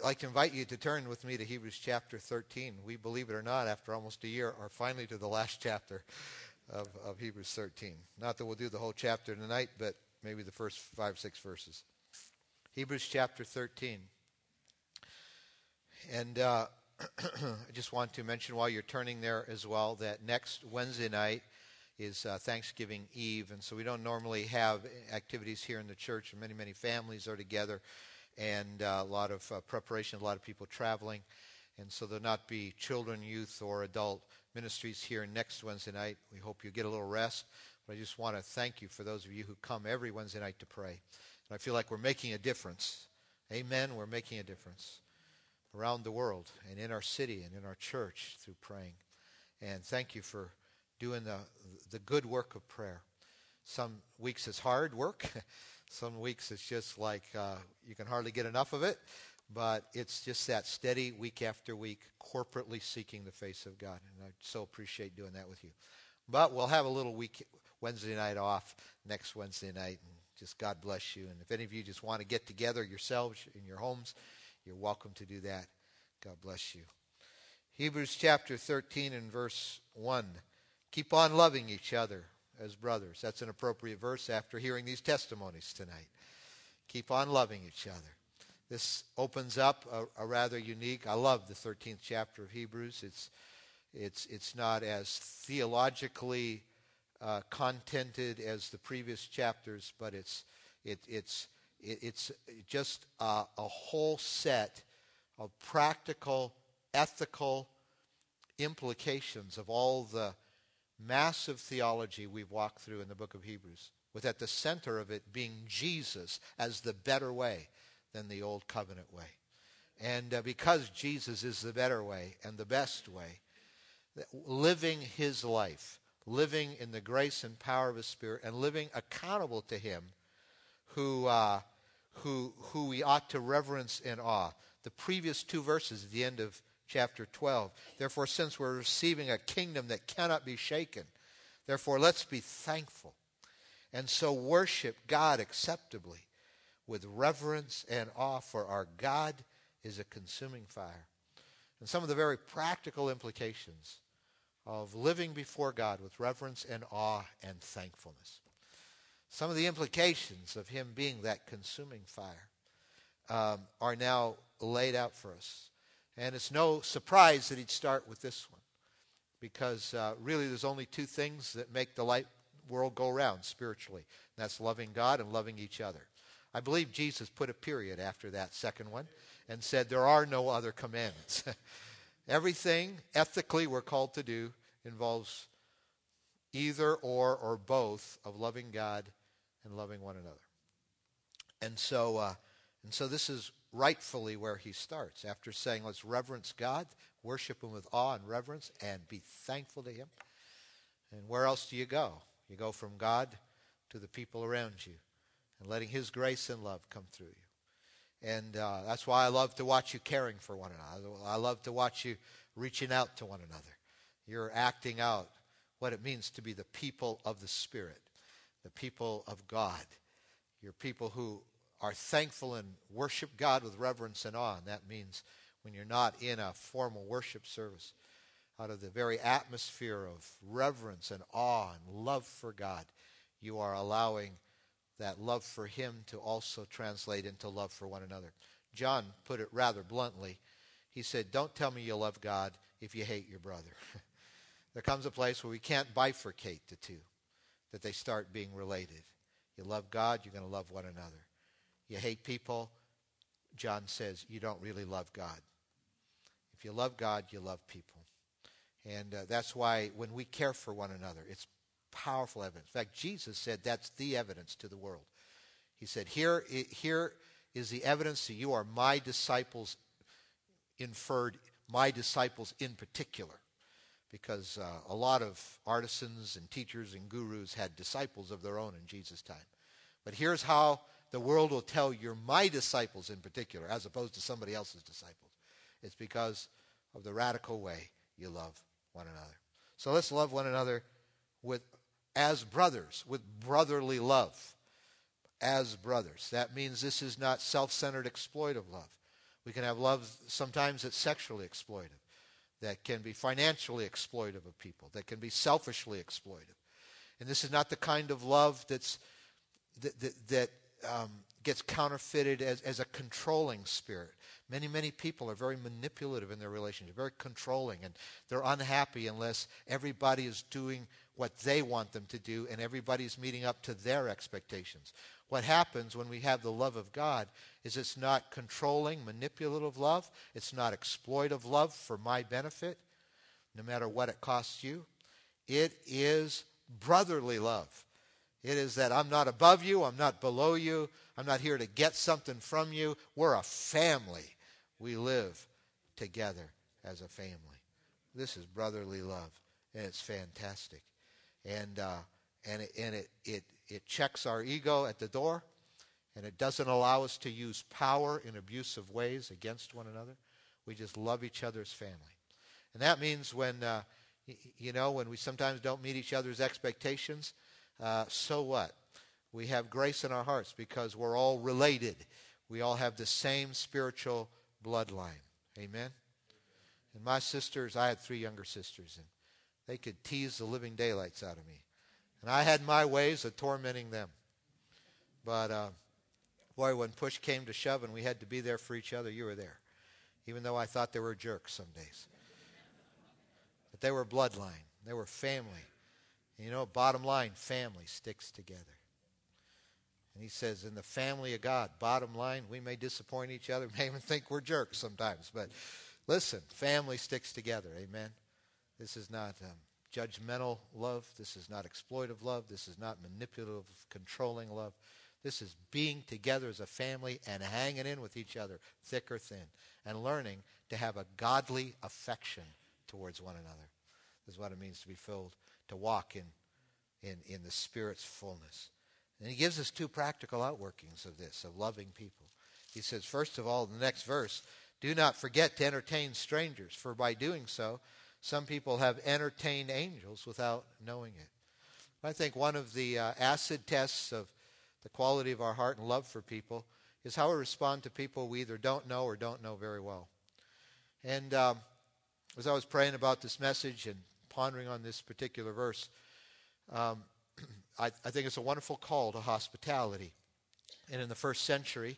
like to invite you to turn with me to Hebrews chapter 13. We, believe it or not, after almost a year, are finally to the last chapter of Hebrews 13. Not that we'll do the whole chapter tonight, but maybe the first 5, 6 verses. Hebrews chapter 13. And I just want to mention while you're turning there as well that next Wednesday night is Thanksgiving Eve. And so we don't normally have activities here in the church. Many, many families are together. And a lot of preparation, a lot of people traveling. And so there'll not be children, youth, or adult ministries here next Wednesday night. We hope you get a little rest. But I just want to thank you for those of you who come every Wednesday night to pray. And I feel like we're making a difference. Amen. We're making a difference around the world and in our city and in our church through praying. And thank you for doing the good work of prayer. Some weeks it's hard work. Some weeks it's just like you can hardly get enough of it, but it's just that steady week after week, corporately seeking the face of God, and I so appreciate doing that with you. But we'll have a little week Wednesday night off next Wednesday night, and just God bless you. And if any of you just want to get together yourselves in your homes, you're welcome to do that. God bless you. Hebrews chapter 13 and verse 1. Keep on loving each other as brothers. That's an appropriate verse after hearing these testimonies tonight. Keep on loving each other. This opens up a rather unique, I love the 13th chapter of Hebrews. It's not as theologically contented as the previous chapters, but it's just a whole set of practical, ethical implications of all the massive theology we've walked through in the book of Hebrews, with at the center of it being Jesus as the better way than the old covenant way. And because Jesus is the better way and the best way, living his life, living in the grace and power of his Spirit, and living accountable to him who we ought to reverence and awe. The previous 2 verses at the end of chapter 12. Therefore, since we're receiving a kingdom that cannot be shaken, therefore let's be thankful. And so worship God acceptably with reverence and awe, for our God is a consuming fire. And some of the very practical implications of living before God with reverence and awe and thankfulness. Some of the implications of him being that consuming fire are now laid out for us. And it's no surprise that he'd start with this one, because really there's only 2 things that make the light world go round spiritually. And that's loving God and loving each other. I believe Jesus put a period after that second one and said there are no other commandments. Everything ethically we're called to do involves either or both of loving God and loving one another. And so this is rightfully where he starts. After saying, let's reverence God, worship him with awe and reverence, and be thankful to him. And where else do you go? You go from God to the people around you, and letting his grace and love come through you. And that's why I love to watch you caring for one another. I love to watch you reaching out to one another. You're acting out what it means to be the people of the Spirit, the people of God. You're people who are thankful and worship God with reverence and awe. And that means when you're not in a formal worship service, out of the very atmosphere of reverence and awe and love for God, you are allowing that love for him to also translate into love for one another. John put it rather bluntly. He said, don't tell me you love God if you hate your brother. There comes a place where we can't bifurcate the two, that they start being related. You love God, you're going to love one another. You hate people, John says, you don't really love God. If you love God, you love people. And that's why when we care for one another, it's powerful evidence. In fact, Jesus said that's the evidence to the world. He said, here is the evidence that you are my disciples, inferred, my disciples in particular. Because a lot of artisans and teachers and gurus had disciples of their own in Jesus' time. But here's how the world will tell you're my disciples in particular, as opposed to somebody else's disciples. It's because of the radical way you love one another. So let's love one another as brothers, with brotherly love. As brothers. That means this is not self-centered exploitive love, We can have love sometimes that's sexually exploitive, that can be financially exploitive of people, that can be selfishly exploitive. And this is not the kind of love that gets counterfeited as a controlling spirit. Many people are very manipulative in their relationship, very controlling, and they're unhappy unless everybody is doing what they want them to do and everybody's meeting up to their expectations. What happens when we have the love of God is it's not controlling, manipulative love. It's not exploitive love for my benefit, no matter what it costs you. It is brotherly love. It is that I'm not above you, I'm not below you, I'm not here to get something from you. We're a family. We live together as a family. This is brotherly love, and it's fantastic. And it checks our ego at the door, and it doesn't allow us to use power in abusive ways against one another. We just love each other as family. And that means when we sometimes don't meet each other's expectations, so what? We have grace in our hearts because we're all related. We all have the same spiritual bloodline. Amen? And my sisters, I had 3 younger sisters, and they could tease the living daylights out of me. And I had my ways of tormenting them. But, boy, when push came to shove and we had to be there for each other, you were there. Even though I thought they were jerks some days. But they were bloodline. They were family. And bottom line, family sticks together. And he says, in the family of God, bottom line, we may disappoint each other, may even think we're jerks sometimes. But listen, family sticks together. Amen? This is not judgmental love. This is not exploitive love. This is not manipulative, controlling love. This is being together as a family and hanging in with each other, thick or thin, and learning to have a godly affection towards one another. This is what it means to be filled, to walk in the Spirit's fullness. And he gives us 2 practical outworkings of this, of loving people. He says, first of all, in the next verse, do not forget to entertain strangers, for by doing so, some people have entertained angels without knowing it. I think one of the acid tests of the quality of our heart and love for people is how we respond to people we either don't know or don't know very well. And as I was praying about this message and pondering on this particular verse, I think it's a wonderful call to hospitality. And in the first century,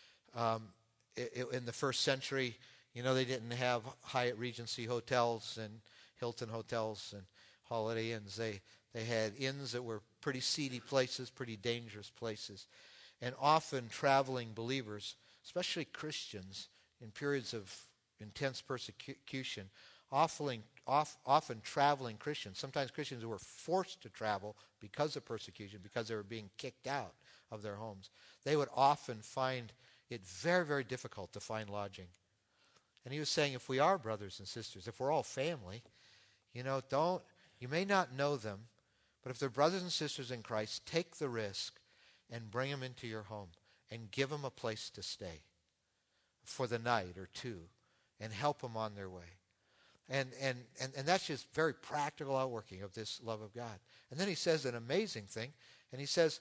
they didn't have Hyatt Regency hotels and Hilton hotels and Holiday Inns. They had inns that were pretty seedy places, pretty dangerous places. And often traveling believers, especially Christians, in periods of intense persecution, often traveling Christians, sometimes Christians who were forced to travel because of persecution, because they were being kicked out of their homes, they would often find it very, very difficult to find lodging. And he was saying, if we are brothers and sisters, if we're all family, you may not know them, but if they're brothers and sisters in Christ, take the risk and bring them into your home and give them a place to stay for the night or 2 and help them on their way. And that's just very practical outworking of this love of God. And then he says an amazing thing, and he says,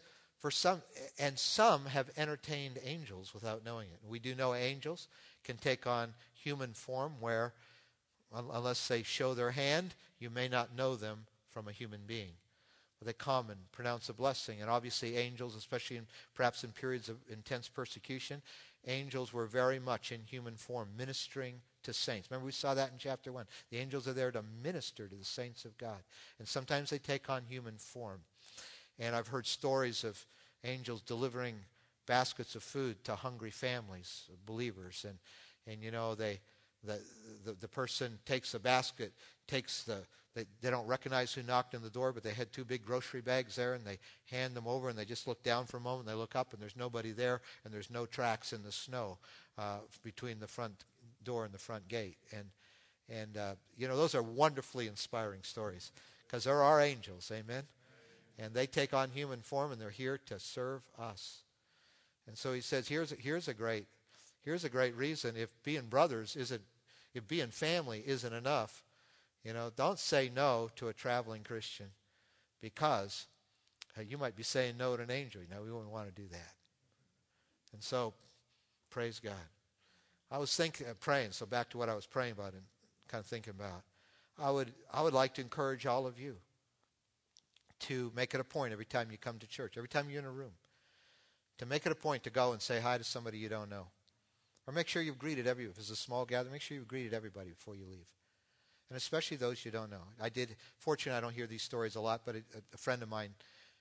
some have entertained angels without knowing it. We do know angels can take on human form where, unless they show their hand, you may not know them from a human being. But they come and pronounce a blessing. And obviously angels, especially perhaps in periods of intense persecution, angels were very much in human form, ministering to saints. Remember, we saw that in chapter 1. The angels are there to minister to the saints of God. And sometimes they take on human form. And I've heard stories of angels delivering baskets of food to hungry families of believers. And the person takes the basket, they don't recognize who knocked on the door, but they had 2 big grocery bags there, and they hand them over, and they just look down for a moment, and they look up, and there's nobody there, and there's no tracks in the snow between the front door and the front gate. And those are wonderfully inspiring stories, because there are angels, amen? And they take on human form, and they're here to serve us. And so he says, here's a great reason. If being brothers if being family isn't enough, don't say no to a traveling Christian, because you might be saying no to an angel. We wouldn't want to do that. And so, praise God. I was praying, so back to what I was praying about and kind of thinking about. I would like to encourage all of you to make it a point every time you come to church, every time you're in a room, to make it a point to go and say hi to somebody you don't know. Or make sure you've greeted if it's a small gathering, make sure you've greeted everybody before you leave. And especially those you don't know. Fortunately, I don't hear these stories a lot, but a friend of mine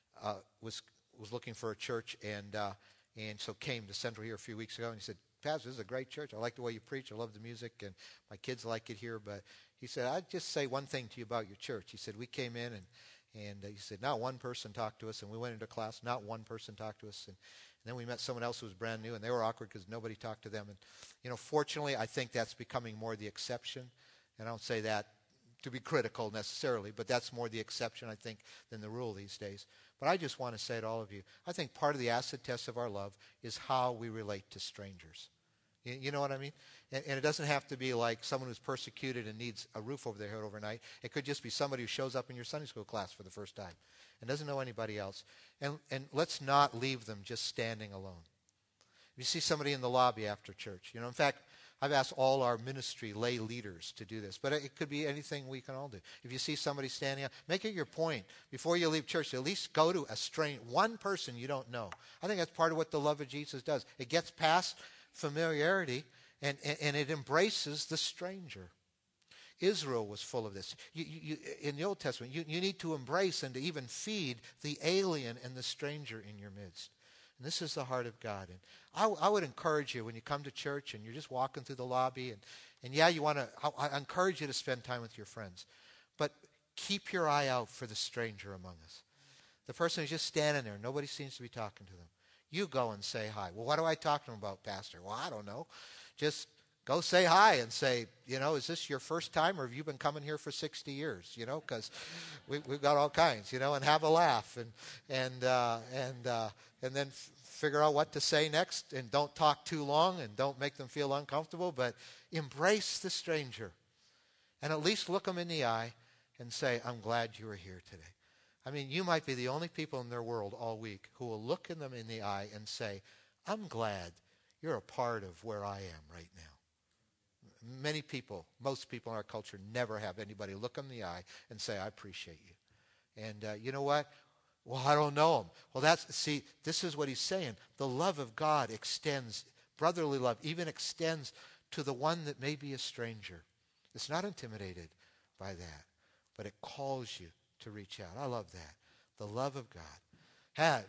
was looking for a church and so came to Central here a few weeks ago, and he said, Pastor, this is a great church. I like the way you preach. I love the music, and my kids like it here. But he said, I'd just say one thing to you about your church. He said, we came in, and he said, not one person talked to us. And we went into class, not one person talked to us. And then we met someone else who was brand new, and they were awkward because nobody talked to them. And, fortunately, I think that's becoming more the exception. And I don't say that to be critical necessarily, but that's more the exception, I think, than the rule these days. But I just want to say to all of you, I think part of the acid test of our love is how we relate to strangers. You know what I mean? And it doesn't have to be like someone who's persecuted and needs a roof over their head overnight. It could just be somebody who shows up in your Sunday school class for the first time and doesn't know anybody else. And let's not leave them just standing alone. If you see somebody in the lobby after church, in fact, I've asked all our ministry lay leaders to do this, but it could be anything we can all do. If you see somebody standing up, make it your point before you leave church to at least go to one person you don't know. I think that's part of what the love of Jesus does. It gets past familiarity and it embraces the stranger. Israel was full of this. In the Old Testament, you need to embrace and to even feed the alien and the stranger in your midst. And this is the heart of God. And I would encourage you when you come to church and you're just walking through the lobby, and I encourage you to spend time with your friends. But keep your eye out for the stranger among us. The person who's just standing there, nobody seems to be talking to them. You go and say hi. Well, what do I talk to them about, Pastor? Well, I don't know. Just go say hi and say, is this your first time or have you been coming here for 60 years? Because we've got all kinds, and have a laugh and then figure out what to say next, and don't talk too long and don't make them feel uncomfortable, but embrace the stranger and at least look them in the eye and say, I'm glad you were here today. I mean, you might be the only people in their world all week who will look in them in the eye and say, I'm glad you're a part of where I am right now. Most people in our culture never have anybody look them in the eye and say, I appreciate you. And you know what? Well, I don't know him. Well, this is what he's saying. The love of God extends, brotherly love even extends to the one that may be a stranger. It's not intimidated by that, but it calls you to reach out. I love that. The love of God.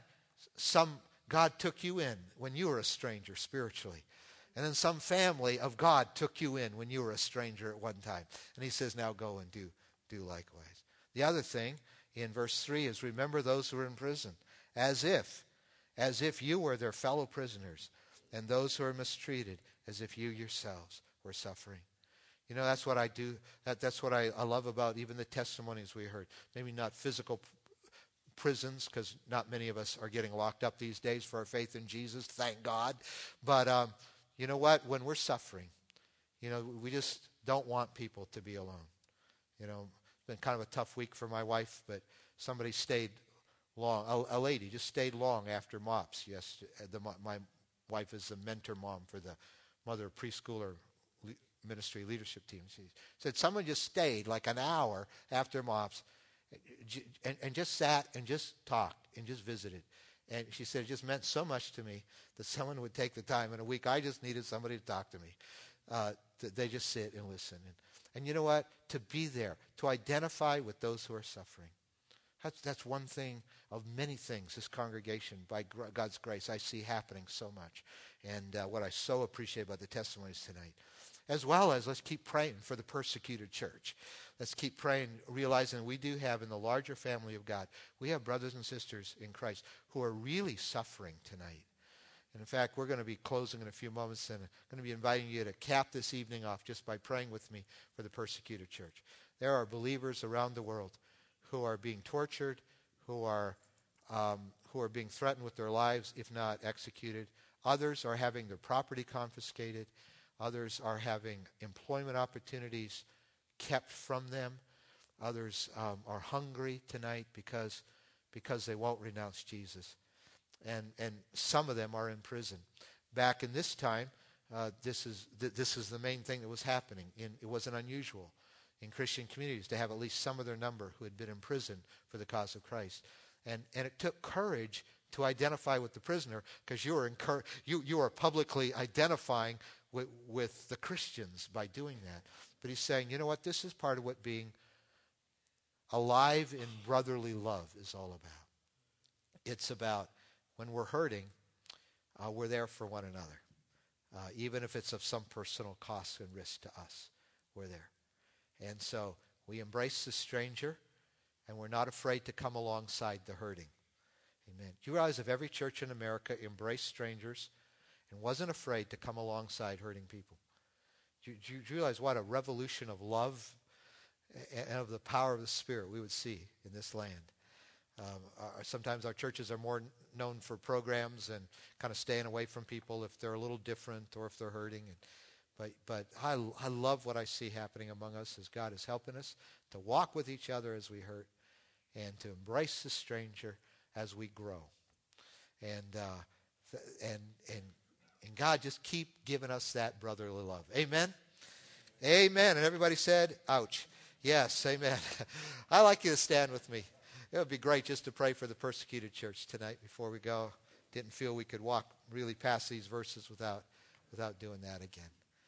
God took you in when you were a stranger spiritually. And then some family of God took you in when you were a stranger at one time. And he says, now go and do likewise. The other thing in verse 3 is remember those who are in prison, as if you were their fellow prisoners, and those who are mistreated, as if you yourselves were suffering. That's what I do. That's what I love about even the testimonies we heard. Maybe not physical prisons, because not many of us are getting locked up these days for our faith in Jesus, thank God. But you know what? When we're suffering, we just don't want people to be alone. It's been kind of a tough week for my wife, but somebody stayed long. A lady just stayed long after MOPS. Yes, my wife is the mentor mom for the mother preschooler ministry leadership team. She said someone just stayed like an hour after MOPS and just sat and just talked and just visited. And she said it just meant so much to me that someone would take the time in a week. I just needed somebody to talk to me. They just sit and listen. And you know what? To be there, to identify with those who are suffering. That's one thing of many things this congregation, by God's grace, I see happening so much. And what I so appreciate about the testimonies tonight. As well as let's keep praying for the persecuted church. Let's keep praying, realizing we do have in the larger family of God, we have brothers and sisters in Christ who are really suffering tonight. And in fact, we're going to be closing in a few moments, and I'm going to be inviting you to cap this evening off just by praying with me for the persecuted church. There are believers around the world who are being tortured, who are being threatened with their lives, if not executed. Others are having their property confiscated. Others are having employment opportunities kept from them. Others are hungry tonight because they won't renounce Jesus. And some of them are in prison. Back in this time, this is the main thing that was happening. It wasn't unusual in Christian communities to have at least some of their number who had been imprisoned for the cause of Christ. And it took courage to identify with the prisoner, because you are publicly identifying with the Christians by doing that. But he's saying, you know what, this is part of what being alive in brotherly love is all about. It's about when we're hurting, we're there for one another. Even if it's of some personal cost and risk to us, we're there. And so we embrace the stranger, and we're not afraid to come alongside the hurting. Amen. Do you realize if every church in America embraced strangers and wasn't afraid to come alongside hurting people? Do you realize what a revolution of love and of the power of the Spirit we would see in this land? Sometimes our churches are more known for programs and kind of staying away from people if they're a little different or if they're hurting. But I love what I see happening among us as God is helping us to walk with each other as we hurt and to embrace the stranger as we grow. And God just keep giving us that brotherly love. Amen? Amen. And everybody said, ouch. Yes, amen. I'd like you to stand with me. It would be great just to pray for the persecuted church tonight before we go. Didn't feel we could walk really past these verses without doing that again.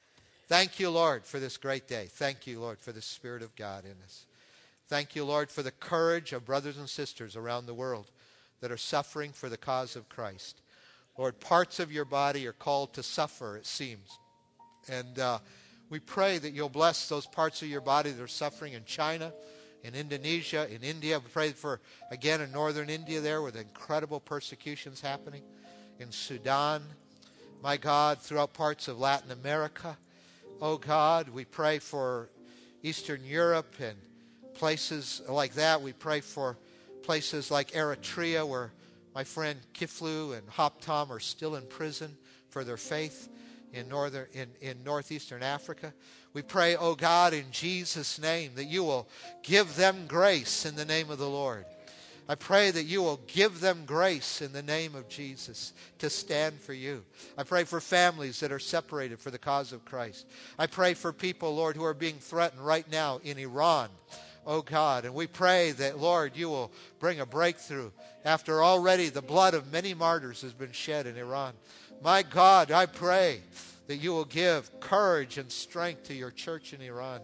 Thank you, Lord, for this great day. Thank you, Lord, for the Spirit of God in us. Thank you, Lord, for the courage of brothers and sisters around the world that are suffering for the cause of Christ. Lord, parts of your body are called to suffer, it seems. And we pray that you'll bless those parts of your body that are suffering in China, in Indonesia, in India. We pray for, again, in northern India there where the incredible persecution's happening. In Sudan, my God, throughout parts of Latin America. Oh God, we pray for Eastern Europe and places like that. We pray for places like Eritrea where my friend Kiflu and Hoptom are still in prison for their faith in northeastern Africa. We pray, oh God, in Jesus' name that you will give them grace in the name of the Lord. I pray that you will give them grace in the name of Jesus to stand for you. I pray for families that are separated for the cause of Christ. I pray for people, Lord, who are being threatened right now in Iran, oh God. And we pray that, Lord, you will bring a breakthrough after already the blood of many martyrs has been shed in Iran. My God, I pray that you will give courage and strength to your church in Iran.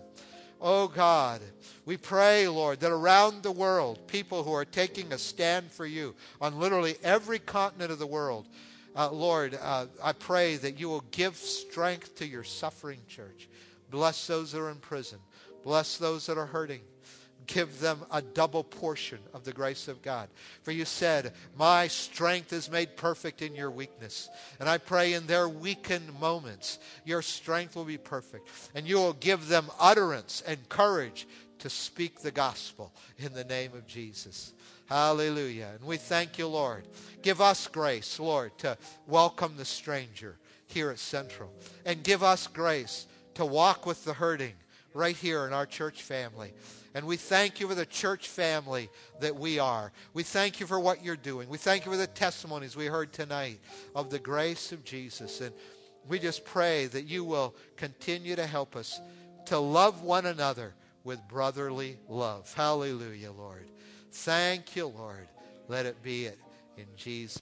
Oh God, we pray, Lord, that around the world, people who are taking a stand for you on literally every continent of the world, Lord, I pray that you will give strength to your suffering church. Bless those that are in prison. Bless those that are hurting. Give them a double portion of the grace of God. For you said, my strength is made perfect in your weakness. And I pray in their weakened moments, your strength will be perfect. And you will give them utterance and courage to speak the gospel in the name of Jesus. Hallelujah. And we thank you, Lord. Give us grace, Lord, to welcome the stranger here at Central. And give us grace to walk with the hurting right here in our church family. And we thank you for the church family that we are. We thank you for what you're doing. We thank you for the testimonies we heard tonight of the grace of Jesus. And we just pray that you will continue to help us to love one another with brotherly love. Hallelujah, Lord. Thank you, Lord. Let it be it in Jesus'